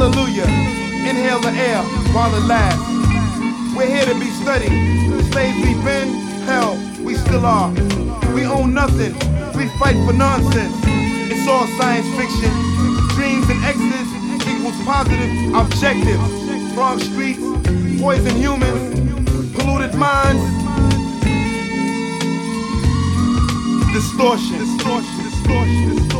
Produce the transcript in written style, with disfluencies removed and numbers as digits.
Hallelujah. Inhale the air while it lasts. We're here to be studied. Slaves we've been, hell, we still are. We own nothing. We fight for nonsense. It's all science fiction. Dreams and exes equals positive objectives. Wrong streets, poison humans, polluted minds. Distortion.